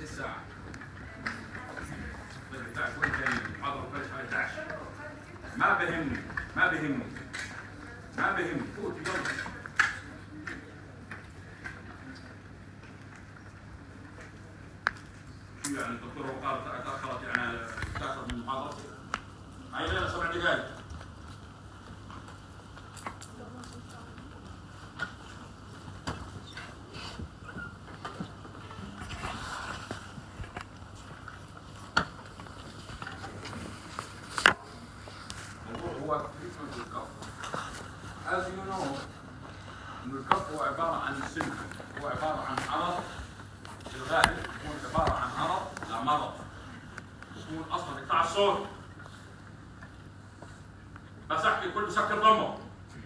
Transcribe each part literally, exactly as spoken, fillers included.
الساعة بتاع كل كان محاضرة بلش على احد عشر. ما بهمني ما بهمني ما بهمني فوت يلا. شو يعني الدكتور وقال تأخرت يعني تأخر من المحاضرة؟ هاي لنا سبع دقائق. As you know, إنه الكف هو عبارة عن سمة، هو عبارة عن عرض في الغالب يكون عبارة عن عرض لمرض، يكون أصلاً يقطع الصوت. بس أحكي الكل بسكر ضمه.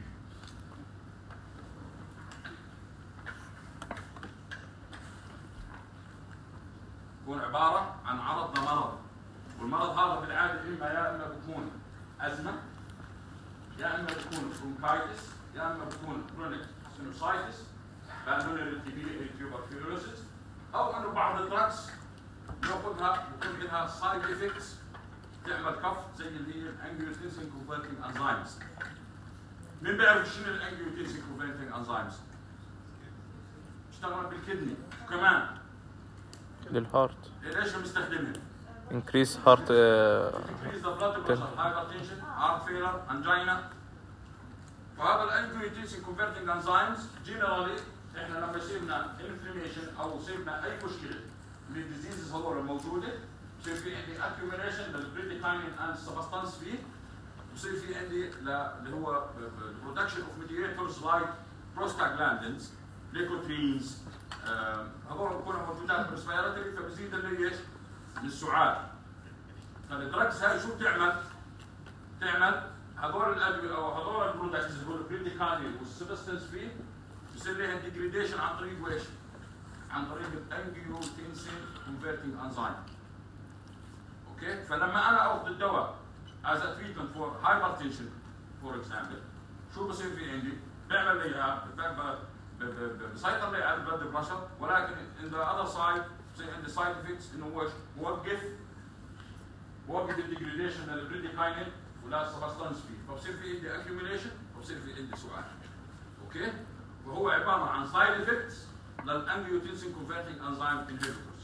يكون عبارة عن عرض لمرض، والمرض هذا بالعادة إما يا إما بيكون أزمة، يا اما بتكون برونكايتس، يا اما بتكون كرونيك سينوسايتس، بالمونري تيوبركيولوسيس، او انه بعض الدراكس بياخذها بيكون لها سايد افكتس تعمل كف زي اللي هي الانجيوتنسين كونفرتنج انزيمز. مين بيعرف شنو الانجيوتنسين كونفرتنج انزيمز؟ بتشتغل بالكدني وكمان للهارت. ليش بنستخدمها؟ increase heart uh, increase the blood pressure, hypertension, heart failure, angina. فهذا الانجيوتنسين كونفرتنج انزيمز جنرالي احنا لما يصير لنا انفلاميشن او يصير لنا اي مشكله من الديزيزز هذول الموجوده، بصير في عندي accumulation للبريديكاينين اند سبستانس فيه، بصير في عندي اللي هو برودكشن اوف ميدياتورز لايك بروستاجلاندينز، ليكوترينز، هذول بيكونوا موجودات بالريسبيراتوري فبزيد اللي ايش؟ من السعال. فالدراجز هاي شو بتعمل؟ بتعمل هذول الادويه او هذول البرودكتس اللي هو البريديكاينين والسبستانس فيه بصير لها ديجريديشن عن طريق ويش؟ عن طريق الانجيوتنسين كونفرتنج انزيم. اوكي؟ فلما انا اخذ الدواء از ا تريتمنت فور هايبرتنشن فور اكزامبل، شو بصير في عندي؟ بيعمل لي بسيطر لي على البلد بريشر، ولكن ان ذا اذر سايد بصير عندي سايد افكتس انه ويش؟ بوقف بوقف الديجريديشن للبريديكاينين ولا سبستانس فيه، فبصير في عندي اكيوميليشن وبصير في عندي سؤال. اوكي؟ وهو عباره عن سايد افكتس للانجيوتنسين كونفرتنج انزيم انهبيتورز.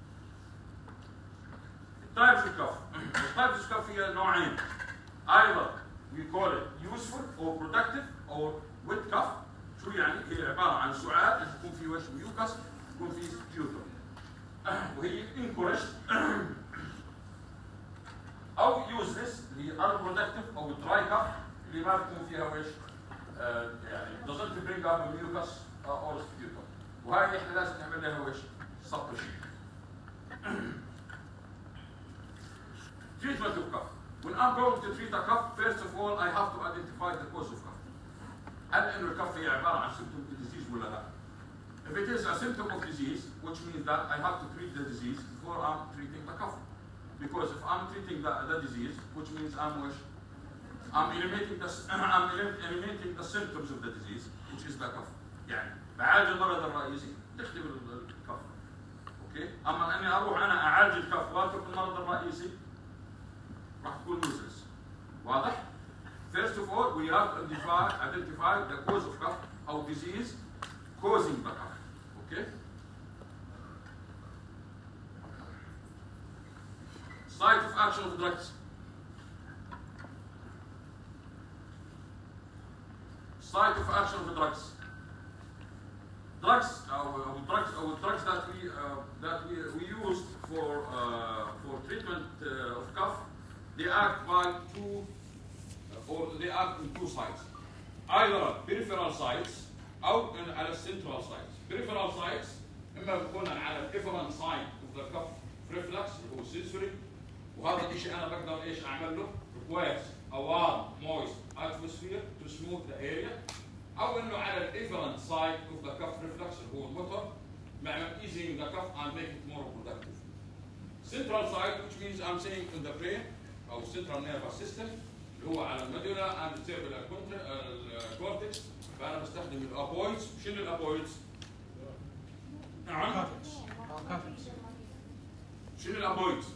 التايبس اوف كف، التايبس اوف كف هي نوعين. either we call it useful or productive or with cuff. شو يعني؟ هي عباره عن سعال اللي يكون فيه وش؟ ميوكس، يكون فيه سبيوتر. وهي encouraged او useless اللي هي unproductive او dry cuff اللي ما بيكون فيها وش؟ آه يعني doesn't bring up a mucus or sputum. وهذه احنا لازم نعمل لها وش؟ suppression. Treatment of cough. When I'm going to treat a cough, first of all I have to identify the cause of cough. هل انه الكف هي عباره عن symptom of disease ولا لا؟ If it is a symptom of disease, which means that I have to treat the disease before I'm treating the cough. Because if I'm treating the, the disease, which means I'm wish, I'm eliminating the I'm eliminating the symptoms of the disease, which is the cough. يعني بعالج المرض الرئيسي تختبر الكف. اوكي؟ اما اني اروح انا اعالج الكف واترك المرض الرئيسي راح تكون useless. واضح؟ First of all, we have to identify, identify the cause of cough or disease causing the cough. Okay? Site of action of drugs. Site of action of drugs. Drugs, uh, drugs, uh, drugs that we uh, that we, we use for uh, for treatment uh, of cough, they act by two, uh, or they act in two sites, either peripheral sites أو على central sites. Peripheral sites إما بكون على different side of the cough reflex أو sensory، وهذا الشيء أنا بقدر إيش أعمل له؟ requires a warm, moist atmosphere to smooth the area، أو إنه على different side of the cough reflex اللي هو الموتور مع easing the cough and make it more productive. Central side which means I'm saying in the brain أو central nervous system اللي هو على الميدولا and cerebral cortex. فأنا بستخدم الأبويدز. شنو الأبويدز؟ نعم. شنو الابويدز؟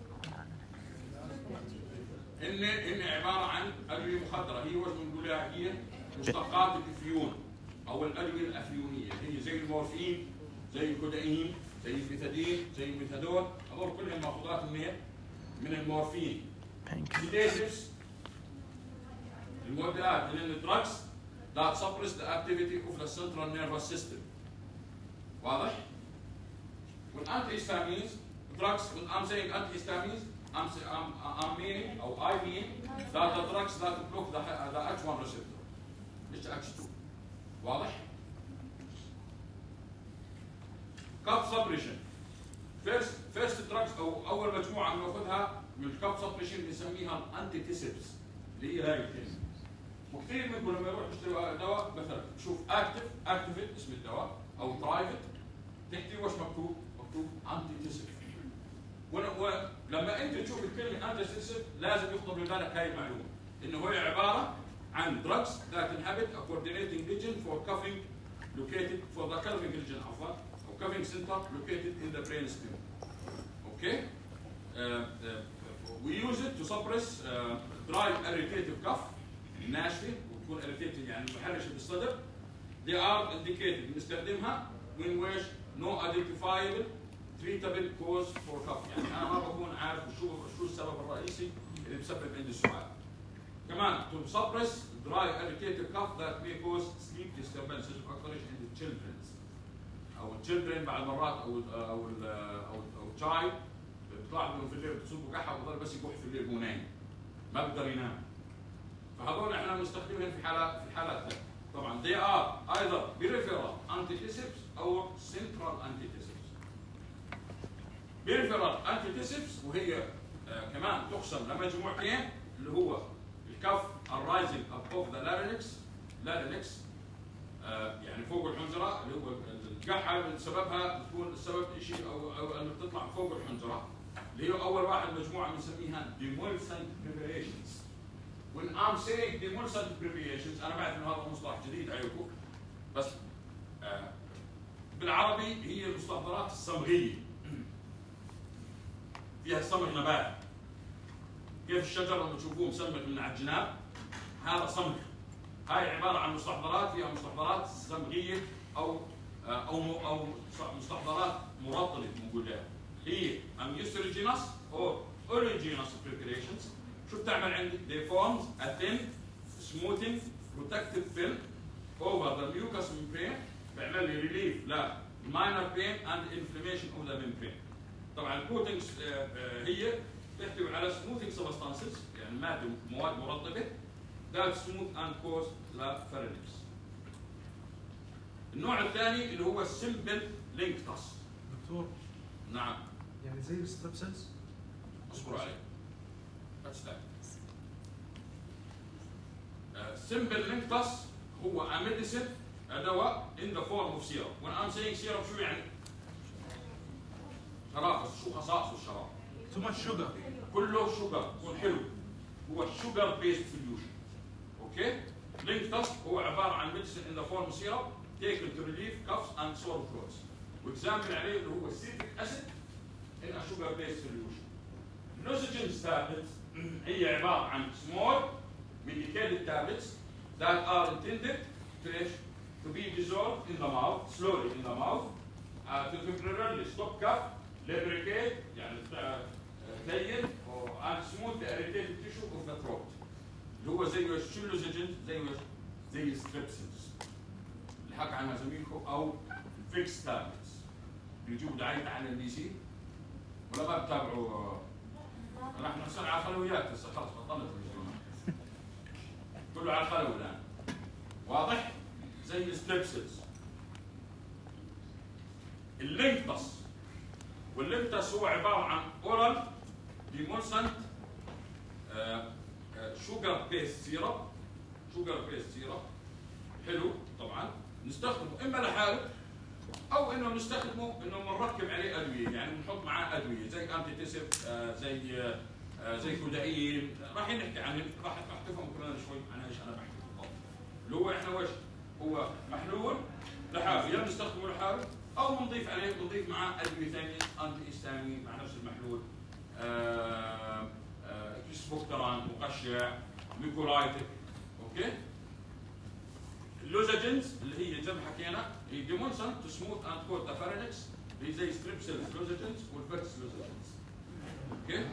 ان ان عباره عن ادويه مخدره، هي وش بنقولها؟ هي مشتقات الافيون او الادويه الافيونيه، هي زي المورفين، زي الكودايين، زي البيثادين، زي الميثادون، هذول كلهم ماخوذات من من المورفين. سيديتيفز المودات من الدراجز that suppress the activity of the central nervous system. واضح؟ والانتي-histamines drugs, when I'm saying antihistamines, I'm, I'm, I'm meaning or I mean that the drugs that block the, the H one receptor, مش H two. واضح؟ cuff suppression. First first drugs او اول مجموعه بناخذها من الكاب سبريشن بنسميها الانتيتيسبس اللي هي هاي الكلمه. وكثير منكم لما يروح يشتري دواء مثلا شوف اكتف اكتيفيت اسم الدواء او برايفت تحتي وش مكتوب؟ مكتوب انتيتيسب. ولما انت تشوف الكلمه انتيتيسب لازم يخطر ببالك هاي المعلومه انه هي عباره عن drugs that inhibit a coordinating region for cuffing located for the cuffing region عفوا او cuffing center located in the brain stem. Okay? Uh, uh, we use it to suppress uh, dry irritative cough الناشفه وتكون irritated يعني محرشه بالصدر. They are indicated بنستخدمها when wish no identifiable treatable cause for cough، يعني انا ما بكون عارف شو شو السبب الرئيسي اللي بسبب عندي السؤال. كمان to suppress dry irritative cough that may cause sleep disturbances واكثرش عند الchildren او الchildren بعض المرات او ال او ال او او child بيطلع لهم في الليل بتصيبوا كحه وبضل بس يكح في الليل مو نايم ما بقدر ينام. فهذول احنا بنستخدمهم في حالات في الحالات دي. طبعا they are either peripheral antidepressants او central antidepressants. peripheral antidepressants وهي آه كمان تقسم لمجموعتين اللي هو الكف الرايزنج above the larynx larynx آه يعني فوق الحنجره اللي هو الكحه سببها بتكون السبب شيء او او انه بتطلع فوق الحنجره اللي هي اول واحد مجموعه بنسميها demulcent preparations. When I'm saying demulcent preparations انا بعرف انه هذا مصطلح جديد عليكم بس آه بالعربي هي المستحضرات الصمغيه فيها صمغ نباتي. كيف الشجر لما تشوفوه مسمغ من على الجناب هذا صمغ. هاي عباره عن مستحضرات فيها مستحضرات صمغيه او او او مستحضرات مرطبه بنقول لها. هي amusteraginous or oleaginous preparations. شو بتعمل عندك؟ they form a thin smoothing protective film over the mucous membrane بيعمل لي relief لا minor pain and inflammation of the membrane. طبعا الكوتنجز هي تحتوي على smoothing substances يعني ماده مواد مرطبه that smooth and cause the pharynx. النوع الثاني اللي هو simple linctus. دكتور نعم يعني زي الستريبسلز؟ اصبر علي. simple linctus هو a medicine دواء in the form of syrup. When I'm saying syrup شو يعني؟ شراب بس شو خصائص الشراب؟ too much sugar. كله شوجر يكون حلو. هو sugar based solution. اوكي؟ linctus هو عباره عن medicine in the form of syrup taken to relieve coughs and sore throats. واكزامبل عليه اللي هو citric acid in a sugar based solution. Nosogens tablets هي عباره عن small medicated tablets that are intended to, to be dissolved in the mouth slowly in the mouth uh, to temporarily stop cough, lubricate يعني تلين and smooth the irritated tissue of the throat. اللي هو زي شو اللوزجنز زي زي الستريبسلز اللي حكى عنها زميلكم او الفيكس تابلتس بيجيبوا دعاية على البي سي ولا ما بتابعوا؟ نحن نصنع على الخلويات هسه خلص بطلت التلفزيونات كله على الخلوي الان. واضح؟ زي الستريبسلز. اللينكتس واللينكتس هو عباره عن اورال ديمولسنت شوجر بيست سيرب شوجر بيست سيرب حلو. طبعا نستخدمه اما لحاله او انه نستخدمه انه بنركب عليه ادويه يعني بنحط معاه ادويه زي انتيتيسب آه زي آه زي كودايين. راح نحكي عن راح راح تفهموا كمان شوي عن ايش انا بحكي بالضبط. اللي هو احنا وش هو محلول لحاله يا بنستخدمه لحاله او بنضيف عليه بنضيف معاه ادويه ثانيه انتي هيستامين مع نفس المحلول، كريسبوكتران، مقشع، ميكولايتك. اوكي؟ اللوزاجنز اللي هي زي ما حكينا هي ديمونسنت تو سموث اند كوت ذا فارينكس اللي زي ستريبسيلز لوزاجنز والفيركس لوزاجنز. اوكي؟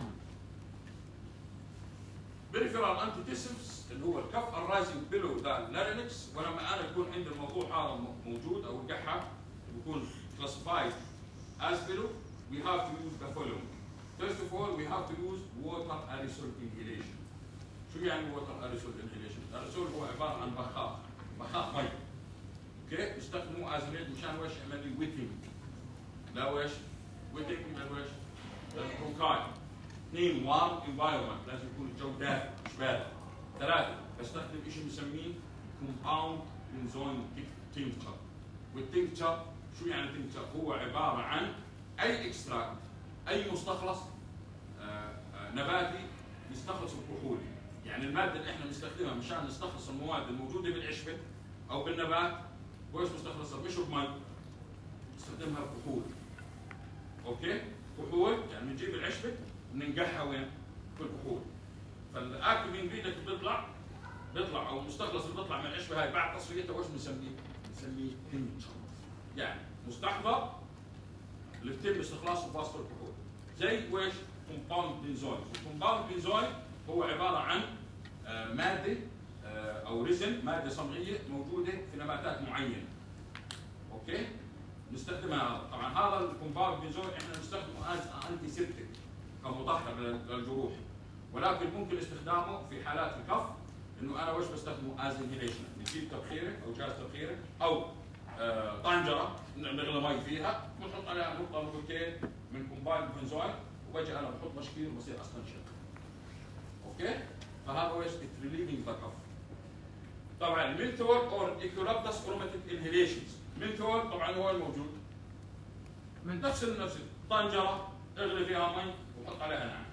بريفيرال انتيتيسمز اللي هو الكف الرايزنج بيلو ذا لارينكس، ولما انا يكون عندي الموضوع هذا موجود او القحه يكون classified as below, we have to use the following. First of all, we have to use water aerosol inhalation. شو يعني water aerosol inhalation؟ الأريسول هو عبارة عن بخاخ، بخاخ مي. اوكي؟ بيستخدموه as made مشان ويش يعمل لي wetting. لا ويش؟ wetting من ويش؟ البرونكاي. اثنين warm environment، لازم يكون الجو دافئ مش بارد. ثلاثة بستخدم شيء بنسميه compound benzoyl tincture. والتنكتشر شو يعني تنكتشر؟ هو عبارة عن أي اكستراكت، أي مستخلص آآ آآ نباتي يستخلص الكحول. يعني المادة اللي احنا بنستخدمها مشان نستخلص المواد الموجودة بالعشبة أو بالنبات، وإيش مستخلصها؟ مش بمي، نستخدمها بكحول. أوكي؟ كحول يعني بنجيب العشبة بننقعها وين؟ في الكحول. فالأكتيف انجريدينت بيطلع بيطلع أو المستخلص اللي بيطلع من العشبة هاي بعد تصفيتها وإيش بنسميه؟ بنسميه تنكتشر. يعني مستحضر اللي بيتم استخلاصه بواسطه الكحول زي ويش؟ كومباوند بنزويل. الكومباوند بنزويل هو عباره عن آه ماده آه او ريزن، ماده صمغيه موجوده في نباتات معينه. اوكي؟ نستخدمها طبعا هذا الكومباوند بنزويل احنا بنستخدمه از انتي سيبتيك كمطهر للجروح، ولكن ممكن استخدامه في حالات الكف انه انا وش بستخدمه از انهيليشن، نجيب تبخيره او جهاز تبخيره او آه طنجره نغلي مي فيها ونحط عليها نقطه نقطتين من كومبايند بنزويل وبجي انا بحط مشكير وبصير استنشق. اوكي؟ فهذا هو ايش؟ ريليفينج ذا كف. طبعا المنثول اور ايكولابتس اروماتيك انهيليشنز، المنثول طبعا هو الموجود من نفس نفس طنجره اغلي فيها مي وحط عليها نعم.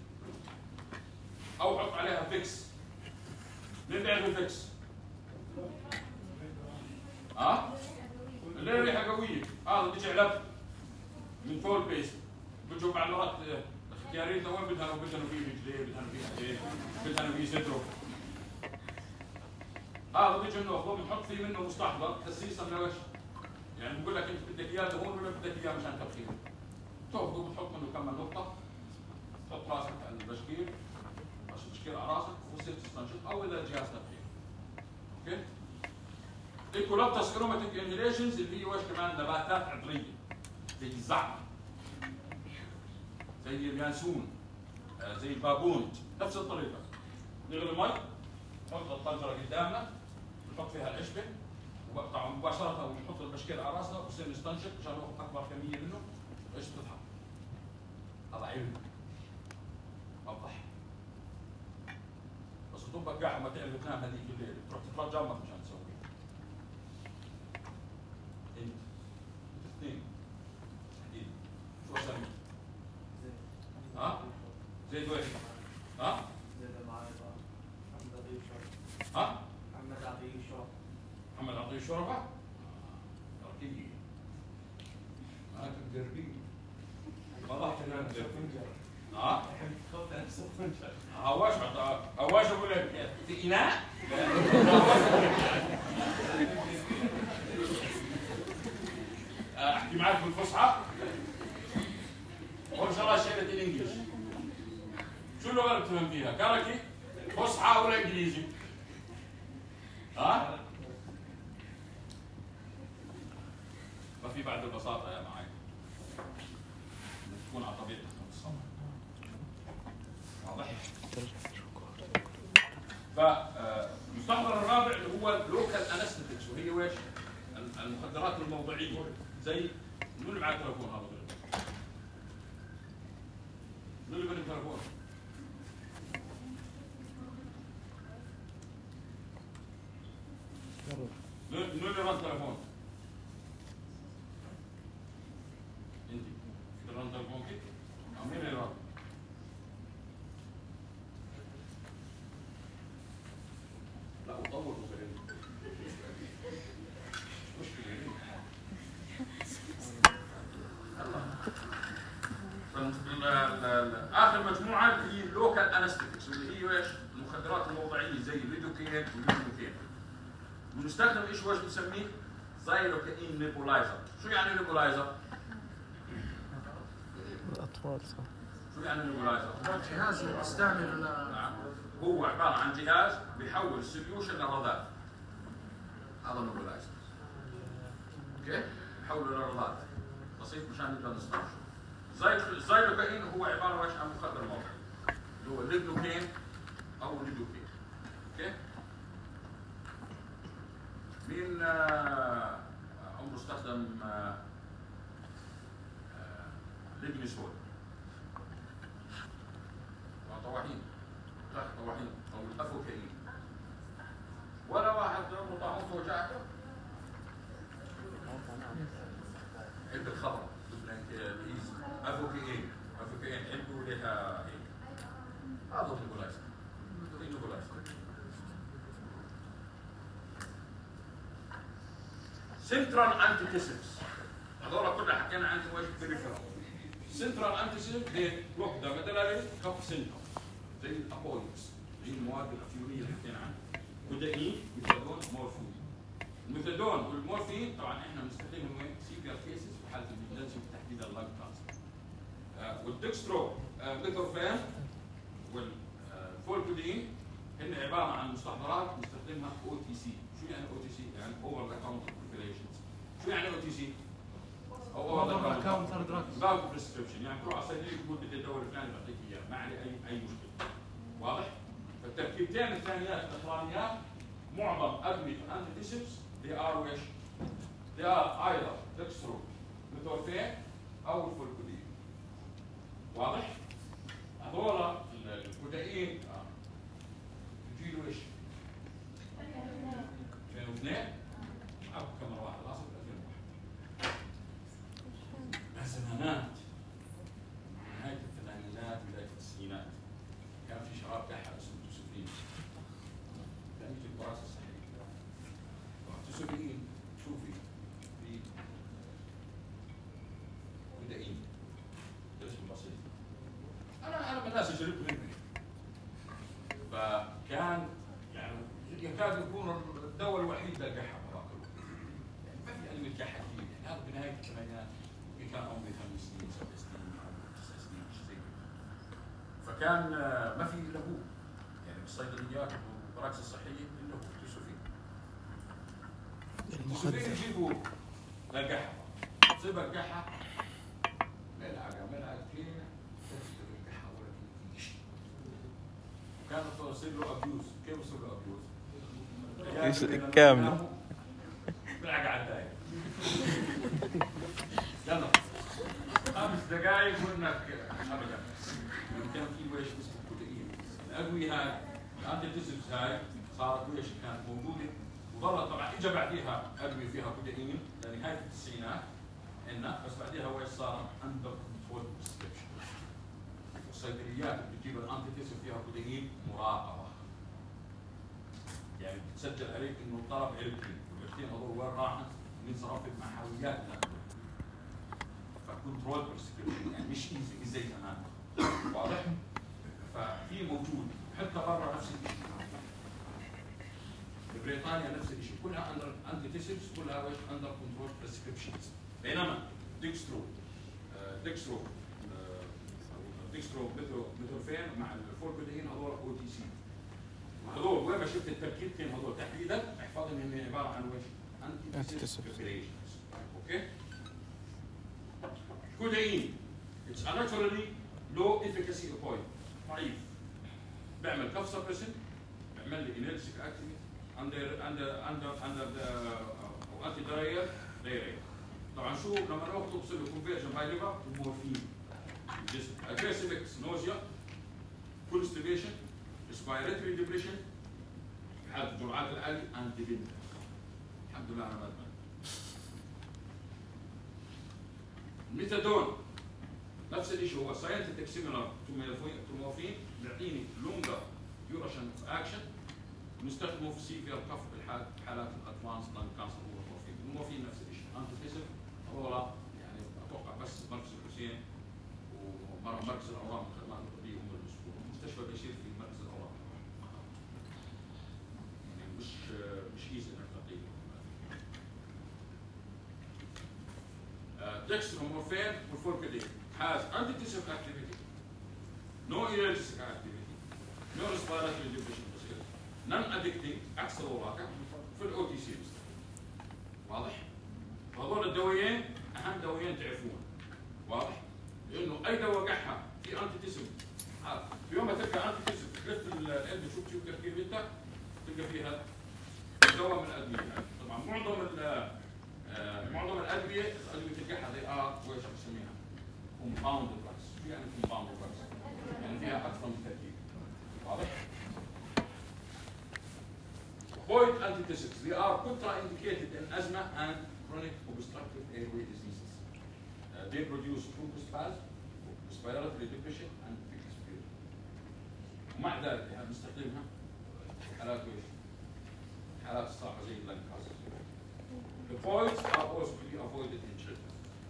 او حط عليها فيكس. مين بيعرف الفيكس؟ ها؟ اللي ريحه قويه، هذا بيجي علب من فول بيست، بيجوا بعد مرات اختيارين وين بدهنوا بدهنوا فيه رجليه، بدهنوا فيه ايديه، بدهنوا فيه صدره. هذا بيجي منه مفهوم بنحط فيه منه مستحضر تسيسا من وش؟ يعني بقول لك انت بدك اياه دهون ولا بدك اياه مشان تبخير؟ تاخذه بتحط منه كم نقطه، تحط راسك على البشكير، بس البشكير على راسك وتصير تستنشق او اذا جهاز تبخير. اوكي؟ ايكولابتس اروماتيك انهيليشنز اللي هي وش كمان؟ نباتات عطريه زي الزعتر، زي اليانسون، آه زي البابونج، نفس الطريقه. نغلي مي، نحط الطنجره قدامنا، نحط فيها العشبه، وطبعا مباشره ونحط البشكير على راسنا ونصير نستنشق عشان ناخذ اكبر كميه منه، ايش بتضحك؟ هذا علم. ما بضحك. بس تطبق قاعد ما تعرف تنام هذيك الليل، تروح تترجى امك مشان تسويها. انت انت اثنين حديد شو اسامي؟ ها؟ زيد وين؟ ها؟ زيد المعرفة محمد عطية الشرفة. ها؟ محمد عطية الشرفة. محمد عطية الشرفة؟ تركية ما تقدر بيه ما ضحك انها تقدر ها؟ هواش هواش اقول لك في اناء؟ احكي معك بالفصحى وان شاء الله شيلة الانجليش. شو اللغه اللي بتفهم فيها؟ كركي؟ فصحى ولا انجليزي؟ ها؟ ما في بعد البساطه يا معاي. تكون على طبيعتك الصبر. واضح؟ فالمستحضر الرابع اللي هو اللوكال انستيكس وهي ويش؟ المخدرات الموضعيه زي من اللي معاه تليفون هذا؟ من اللي بين التليفون؟ من اللي رن تليفون؟ انت رن تليفونك؟ مين اللي رن؟ لا وطول مشكلة اخر مجموعه اللي هي اللوكال انستيكس اللي هي ايش؟ المخدرات الموضعيه زي الليدوكين والليدوكين. بنستخدم ايش وايش بنسميه؟ زايلوكاين نيبولايزر. شو يعني نيبولايزر؟ الأطفال صح. شو يعني نيبولايزر؟ جهاز يستعمل نعم. هو عباره عن جهاز بيحول السوليوشن لرذاذ. هذا نيبولايزر. اوكي؟ بيحوله لرذاذ. بسيط مشان نقدر نستوعب. الزايلوكاين هو عباره عن مخدر موضعي. اللي هو الليدوكين او الليدوكين. اوكي؟ مين آه عمره استخدم آه آه ليدنسول؟ طواحين تحت طواحين او الافوكاين. ولا واحد عمره طاحون فوق جاكه؟ علبة الخضراء الايزي افوكاين افوكاين علبة لها هيك. هذا النيبولايزر. النيبولايزر. سنترال انتيتيسيبس هذول كلها حكينا عنهم ويش بريفرال. سنترال انتيتيسيبس هي وحده مثلا كف سنتر زي الابويدز زي المواد الافيونيه اللي حكينا عنها. كودايين ميثادون مورفين. الميثادون والمورفين طبعا احنا بنستخدمهم وين؟ سيفير كيسز في حاله الامرجنسي وتحديد اللنج كانسر. آه والدكسترو آه ميثورفين والفولكودين هن عباره عن مستحضرات نستخدمها او تي سي. شو يعني او تي سي؟ يعني اوفر ذا كاونتر بريبريشنز. شو يعني او تي سي؟ او اوفر ذا كاونتر دراجز. باوت بريسكربشن يعني تروح على صيدلي تقول بدي الدواء الفلاني بعطيك اياه ما عليه اي اي مشكله. واضح؟ فالتركيبتين الثانيات الاخرانيات معظم ادويه الانتيتيسيبس they are ويش؟ they are either dextro ميثورفين او الفولكودين. واضح؟ هذول الكودايين بيجيله ايش؟ ألفين واثنين عبوا كم واحد الاصل ألفين وواحد. زمانات نهايه الثمانينات بدايه التسعينات كان في شراب كحه اسمه توسوفين. كان يجي الدراسه الصحيه. توسوفين شوفي في كودايين اسم بسيط. انا انا من الناس اللي شربت منه. فكان يعني يكاد يكون الدواء الوحيد للقحه هذاك يعني ما في علم القحه كثير يعني هذا بنهايه الثمانينات كان عمري خمس سنين سبع سنين او تسع سنين شيء زي كذا. فكان ما في الا هو يعني بالصيدليات والمراكز الصحيه الا هو توسوفين. التوسوفين يجيبوا للقحه تصيب القحه ملعقه ملعقتين تفسد القحه ولا في شيء. كانت تصير له ابيوز. كيف يصير له ابيوز؟ كامله ملعقه على الداير. يلا خمس دقائق وانك ابدا. كان في ويش اسمه كودايين. الادويه هاي الانتيتيسيبس هاي صارت ويش كانت موجوده وظلت طبعا اجى بعديها ادويه فيها كودايين لنهايه التسعينات عندنا بس بعديها ويش صار اندر كنترول بريسكربشن. الصيدليات اللي بتجيب الانتيتيسيب فيها كودايين مراقبه. يعني بتسجل عليك انه طلب علبتين والعلبتين هذول وين راحت؟ من صرفت مع حاويات الادويه. فكنترول بريسكربشن يعني مش ايزي مش زي زمان. واضح؟ ففي موجود حتى برا نفس الشيء. بريطانيا نفس الشيء كلها اندر انتيتيسيبس كلها ويش اندر كنترول بريسكربشنز. بينما ديكسترو ديكسترو ديكسترو ميثورفين مع الفولكودين هذول او تي سي. وهذول وين ما شفت التركيبتين هذول تحديدا احفظهم ان هي عباره عن ويش؟ انتيتيسيبس. اوكي؟ كودايين it's a naturally low efficacy opioid ضعيف. بيعمل كف سبريشن بيعمل لي انرجيك اكتيفيتي under under under under the او انتي داير داير. طبعا شو لما ناخذ بصير له كونفيرجن باي ليفر ومورفين الجسم اجريسيف نوزيا كونستيبيشن ريسبيراتوري ديبريشن في حاله الجرعات العاليه انتي بنت. الحمد لله انا ما ادمنت. الميثادون نفس الشيء هو ساينتيفيك سيميلار تو مورفين بيعطيني لونجر ديوريشن اوف اكشن نستخدمه في سيفير كف بالحالات حالات الادفانس لانج كانسر هو المورفين. المورفين نفس الشيء انتيتيسيب هو يعني اتوقع بس مركز الحسين مركز الاورام الخدمات الطبيه هم المسؤول، المستشفى بيصير في مركز الاورام يعني مش مش ايزي انك تعطيه. Dextromorphan والفولكادين has antitussive activity, no elergic activity, no respiratory deficiency, non-addicting عكس الوراثة في الاو تي سي. واضح؟ وهذول الدوايين اهم دوايين تعرفون. واضح؟ لانه اي دواء قحها في انتيتيسم، في يوم ما تلقى انتيتيسم تلف العلبه شوف شوف تركيب انت تلقى فيها دواء من الادويه. طبعا معظم ال معظم الادويه الادويه القحه زي اه وايش بسميها؟ كومباوند دراجز، في يعني كومباوند دراجز يعني فيها اكثر من تركيب. واضح؟ Avoid antitussives. They are contraindicated in asthma and chronic obstructive airway diseases. Uh, they produce bronchospasm, respiratory depression, and thick sputum. ومع ذلك احنا بنستخدمها في حالات ايش؟ حالات الصعبه زي اللنج كانسر. The points are also to be avoided in children.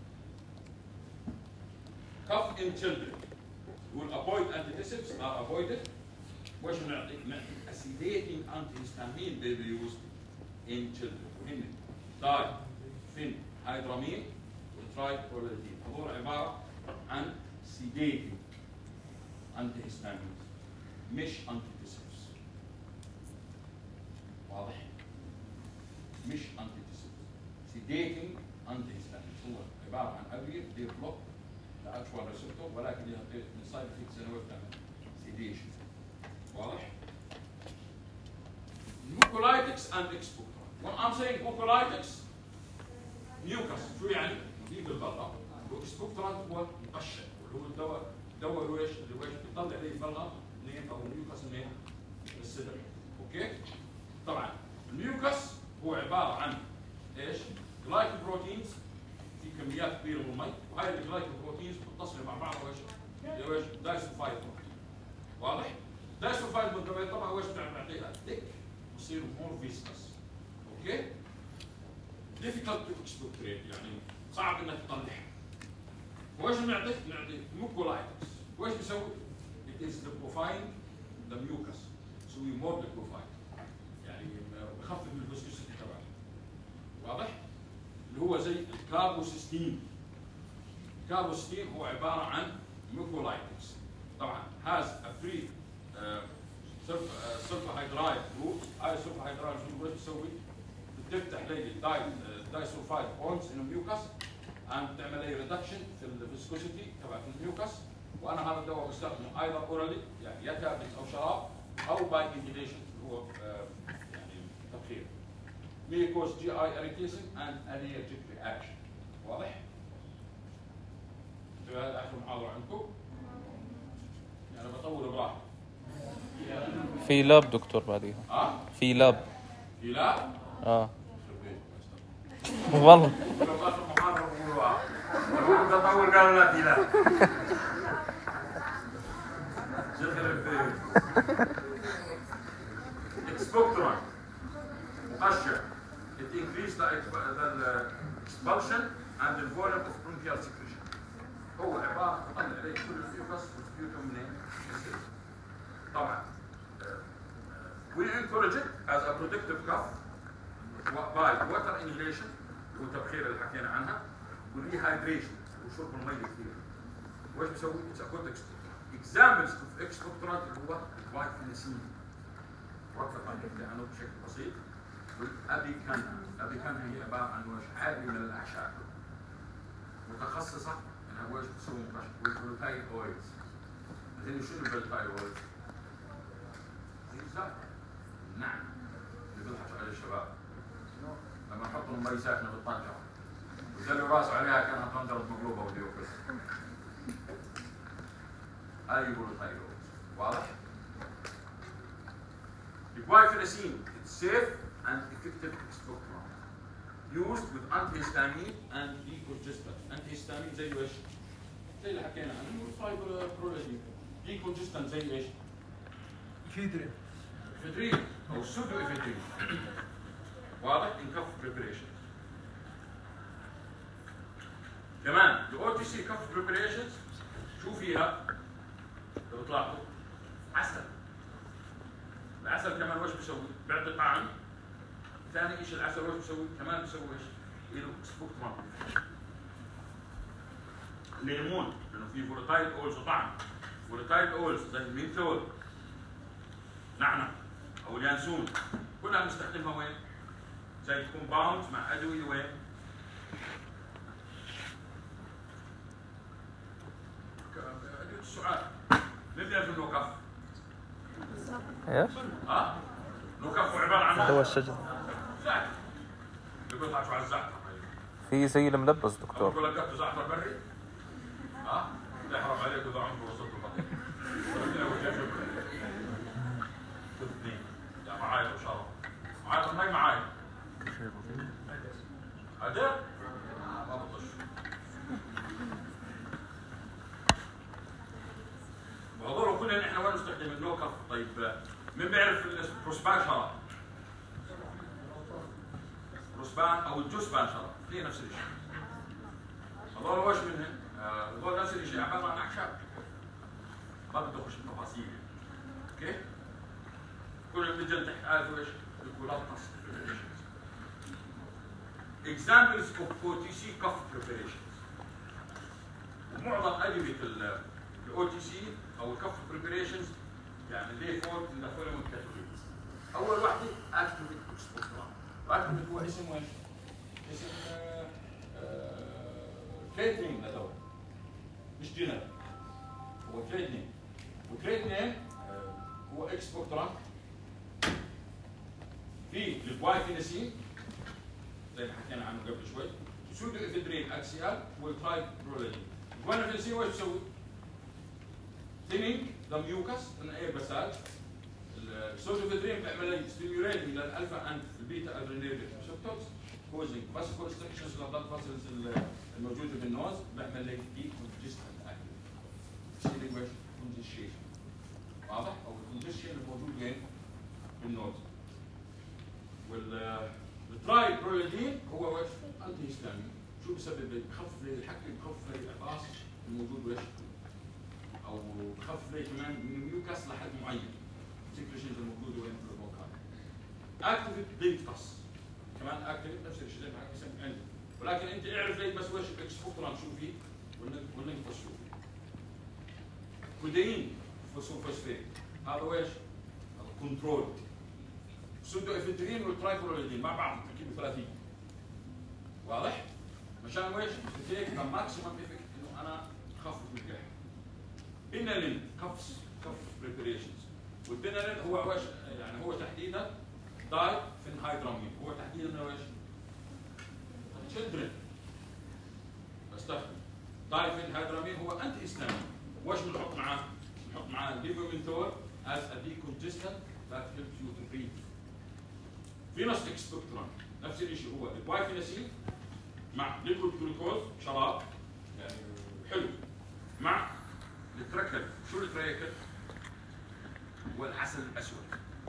Cough in children. Will avoid antitussives are avoided. وايش نعطي؟ نعطي acidating antihistamine they be used in children. وهن داي فين هيدرامين وترايكلوريدين. هذول عباره عن sedating antihistamines مش antitussives. واضح؟ مش antitussives. sedating antihistamines هو عباره عن ادويه دي بلوك لاكشوال ريسبتور ولكن لها سايد افكتس انه بتعمل sedation. واضح؟ mucolytics and expectorant. When I'm saying mucolytics mucus شو يعني؟ ديك البلغم. والاكسبكتورانت هو مقشر واللي هو الدواء دواء الويش اللي ويش بيطلع عليه البلغم منين او الميوكس منين؟ من الصدر. اوكي؟ طبعا الميوكس هو عباره عن ايش؟ جلايكوبروتينز في كميات كبيره من المي وهاي الجلايكوبروتينز متصله مع بعضها ايش؟ هي ايش؟ دايسوفايد بروتين. واضح؟ دايسوفايد بالضبط طبعا ويش بنعطيها؟ ثيك ويصير مور فيسكس. اوكي؟ difficult to expectorate يعني صعب انك تطلعها. وايش بنعطي؟ بنعطي mucolytics. وايش بيسوي؟ it is liquefying the mucus يسوي more liquefied يعني بخفف من الفيسكوسيتي تبعها. واضح؟ اللي هو زي الكاربوسيستين. الكاربوسيستين هو عباره عن mucolytics. طبعا has a free سلفا هيدرايد جروب. هاي السلفا هيدرايد جروب ايش بتسوي؟ بتفتح لي الداي دايسولفايد بوندز ان الميوكس and تعمل لي ريدكشن في الفيسكوسيتي تبعت الميوكس. وانا هذا الدواء بستخدمه ايضا اورالي يعني يا تابلت او شراب او باي انهيليشن اللي هو يعني تبخير. may cause جي اي irritation and allergic reaction. واضح؟ هذا اخر محاضره عندكم. يعني بطول براحتي. في لاب دكتور بعديها. اه؟ في لاب. في لاب؟ اه. والله. لو اخر محاضره بقولوا لو بطول قالوا لا في لاب. expectorant مقشر. It increases the expulsion and the volume of bronchial secretion. هو عباره بطلع عليه كل الفيوكس والسبيوتوم منين؟ طبعا we encourage it as a protective cough by water inhalation وتبخير اللي حكينا عنها والريهايدريشن وشرب المي كثير. وايش بيسوي؟ It's a good examples of expectorant اللي هو الفايفينيسين. وقفة حكيت عنه بشكل بسيط. والابيكان، الابيكان هي عباره عن وش عادي من الاعشاب متخصصه انها وش بتسوي مقشر والفولتايل اويلز. زين شنو الفولتايل اويلز؟ زي الزيت النعم اللي بيضحك عليه الشباب لما نحط لهم مي ساكنه بالطنجره ويزلوا راسه عليها كانها طنجره مقلوبه وديوكس. هاي الفولتايل اويلز. واضح؟ الجوايفينيسين it's safe and effective expectorant used with antihistamine and decongestant. antihistamine زي ايش؟ زي اللي حكينا عنه الفايبرولازين. decongestant زي ايش؟ افيدرين. افيدرين او سودو افيدرين. واضح؟ in cough preparation. كمان ال أو تي سي cough preparations شو في فيها لو طلعتوا عسل. العسل كمان وش بيسوي؟ بيعطي طعم. ثاني شيء العسل وش بيسوي؟ كمان بيسوي ايش؟ له سبوكترون. الليمون لانه فيه فولاتايل اولز وطعم. فولاتايل اولز زي الميثول، نعنع او اليانسون، كلها بنستخدمها وين؟ زي كومباوند مع ادويه وين؟ ادويه السعال. مين بيعرف انه كف؟ ايش؟ ها؟ انه كف عباره عن دواء الشجر. زعتر. بيقول لك على الزعتر. في زي الملبس دكتور. بقول لك قطع زعتر بري؟ ها؟ لا حرام عليك اذا عمره وصلت الخطيب. اثنين. يا معايا ان شاء الله. معايا هاي معايا. هذا؟ ما بطش. وهذول كلهم احنا وين نستخدم اللو كف. طيب مين بيعرف البروسبان شراب؟ بروسبان او الجوسبان شراب، هي نفس الشيء. هذول وش منهم؟ هذول نفس الشيء عباره عن اعشاب. ما بدي اخش بتفاصيل. اوكي؟ كلهم بيجي تحت عارفوا ايش؟ الكولاتس. Examples of O T C cough preparations. ومعظم أدوية ال O T C أو ال cough preparations يعني they fall in the following categories. أول واحدة activate expectorant. activate هو اسم ايش؟ اسم تريد نيم للدواء. مش جنرال. هو تريد نيم. وتريد نيم هو expectorant. في الجوايفينسين زي ما حكينا عنه قبل شوي، سودو افيدرين اكسيال والترايبرولين. الجوايفينسين وش بيسوي؟ ثينينج ذا ميوكس ان اير باساج. السودو افيدرين بيعمل لي ستيميوليت للالفا اند البيتا ادرينالين ريسبتورز كوزنج بس كونستركشنز للبلاد فاسلز الموجوده بالنوز، بيعمل لي دي كونجستنت اكتيف. يصير وش؟ كونجستيشن. واضح؟ او الكونجستيشن الموجود وين؟ بالنوز. وال الترايبرولين هو وش؟ انتي هيستامين. شو بسبب؟ بخفف لي الحكي، بخفف لي العطاس الموجود وش؟ او بخفف لي كمان من الميوكس لحد معين. السكريشنز الموجوده وين في الموكال. اكتيفيت ديكتاس كمان اكتيفيت نفس الشيء زي ما حكي سمع عندي. ولكن انت اعرف لي بس وش الاكسبوكتران شو فيه والنقطه شو فيه. كودين فوسفوسفيت هذا وش؟ كنترول. سودو افيدرين والترايبرولين مع بعض تركيبه ثلاثيه. واضح؟ مشان ويش؟ تيك ذا ماكسيمم افكت انه انا اخفف من الجرح. بينالين كفس كف بريبريشنز. والبينالين هو ويش؟ يعني هو تحديدا داي فينهايدرامين، هو تحديدا ويش؟ تشيلدرن. بستخدم داي فينهايدرامين هو انتي اسلامي. وش بنحط معاه؟ بنحط معاه ليفومنتور as a decongestant that helps you to breathe. في نفس اكسبكترون نفس الشيء هو الجوايفينسين مع ليكويد جلوكوز شراب يعني حلو مع التركل. شو التركل؟ هو العسل الاسود.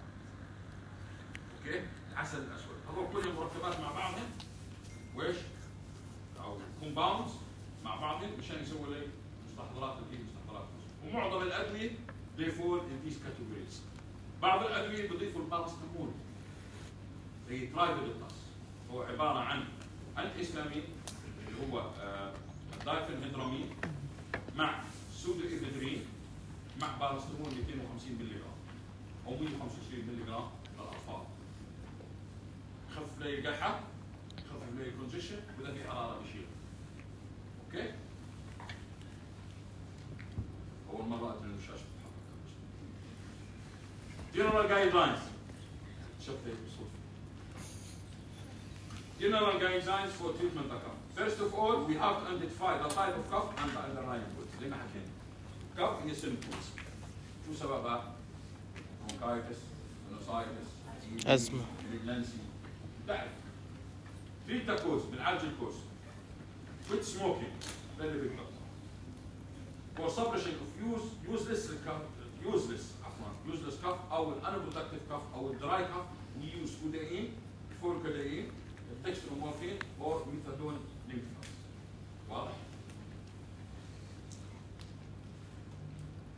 اوكي؟ العسل الاسود هذول كل المركبات مع بعضهم ويش؟ او كومباوندز مع بعضهم مشان يسووا لي مستحضرات الايه مستحضرات. ومعظم الادويه they fall in these categories. بعض الادويه بيضيفوا الباراسيتامول زي ترايبرولين. هو عباره عن انتي اسلامين اللي هو الدايفينهيدرامين مع سودو افيدرين مع باراسيتامول مئتين وخمسين مللي جرام او مئة وخمسة وعشرين مللي جرام للاطفال. يخفف لي القحه، يخفف لي الكونجيشن، واذا في حراره بيشيل. اوكي؟ اول مره ادري انه الشاشه بتتحرك. جنرال جايد لاينز. شفت هيك بصوت. General guidelines for treatment of cough. First of all, we have to identify the type of cough and the underlying cause. زي ما حكينا. cough هي symptoms. شو سببها؟ bronchitis, sinusitis, أزمة. pregnancy. تعرف. treat the cause بنعالج الكوز. quit smoking. very big problem. For suppression of use useless cough, useless عفوا useless cough أو unproductive cough أو dry cough we use codeine, before codeine. dextromorphine or methadone lymph nodes. واضح؟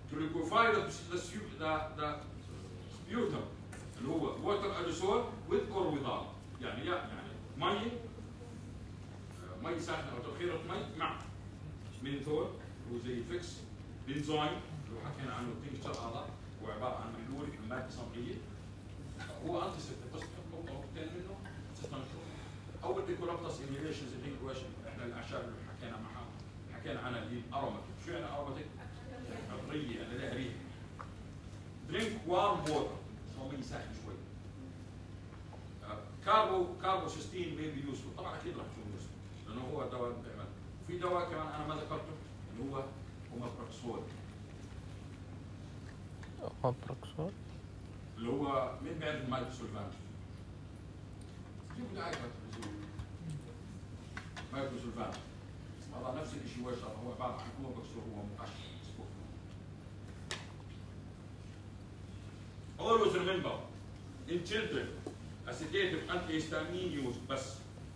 to liquefy the the the, the sputum اللي هو water aerosol with or without يعني يعني مي مي ساخنه او تبخيره مي مع منثول هو زي فيكس بنزوين اللي حكينا عنه التنكتشر هذا هو عباره عن محلول من ماده صنعيه هو انتي سيبتيك بس تحط نقطه نقطتين منه تستنشق او الديكولابتس انيليشنز اللي هو احنا الاعشاب اللي حكينا معها حكينا عنها اللي اروماتيك شو يعني اروماتيك؟ عطريه يعني لها ريحه درينك وارم ووتر هو مي ساخن شوي كاربو كاربو سيستين ميبي يوسفول طبعا اكيد راح تكون يوسفول لانه هو دواء بيعمل في دواء كمان انا ما ذكرته اللي هو اومابروكسول اومابروكسول اللي هو مين بيعرف المايكروسولفان؟ جيبوا لي عايزة مايكروسولفان هذا نفس الشيء هو هو عباره عن اومابروكسول هو مقشر always remember in children acetate antihistamine used بس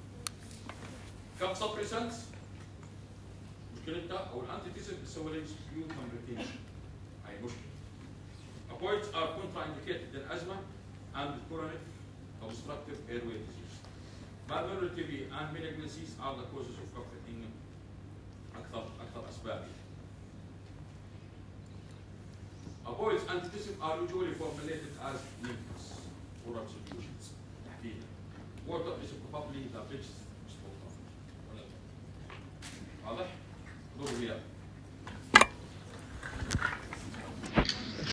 كسبريسنتس مشكلتها او الانتيتيسيد بتسوي لي سبيوتم ريتينشن هاي مشكله. Opioids are contraindicated in asthma and chronic obstructive airway disease. Vulnerability B and malignancies are the causes of cough in اكثر اكثر اسباب. Opioids antidepressants are usually formulated as liquids oral solutions. تحديدا. Water is probably the best. واضح؟ ضروري